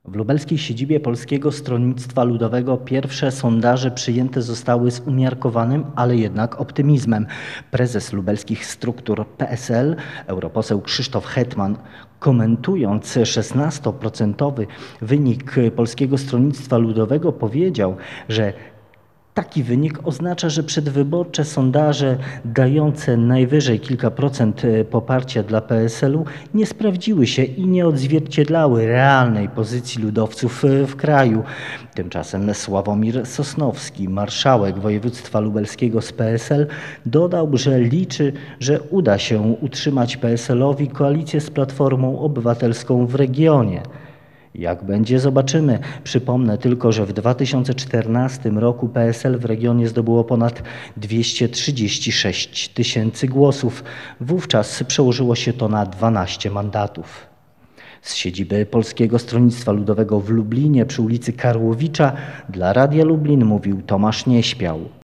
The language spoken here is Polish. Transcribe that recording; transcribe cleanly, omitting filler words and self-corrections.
W lubelskiej siedzibie Polskiego Stronnictwa Ludowego pierwsze sondaże przyjęte zostały z umiarkowanym, ale jednak optymizmem. Prezes lubelskich struktur PSL, europoseł Krzysztof Hetman, komentując 16% wynik Polskiego Stronnictwa Ludowego, powiedział, że taki wynik oznacza, że przedwyborcze sondaże dające najwyżej kilka procent poparcia dla PSL-u nie sprawdziły się i nie odzwierciedlały realnej pozycji ludowców w kraju. Tymczasem Sławomir Sosnowski, marszałek województwa lubelskiego z PSL, dodał, że liczy, że uda się utrzymać PSL-owi koalicję z Platformą Obywatelską w regionie. Jak będzie, zobaczymy. Przypomnę tylko, że w 2014 roku PSL w regionie zdobyło ponad 236 000 głosów. Wówczas przełożyło się to na 12 mandatów. Z siedziby Polskiego Stronnictwa Ludowego w Lublinie przy ulicy Karłowicza dla Radia Lublin mówił Tomasz Nieśpiał.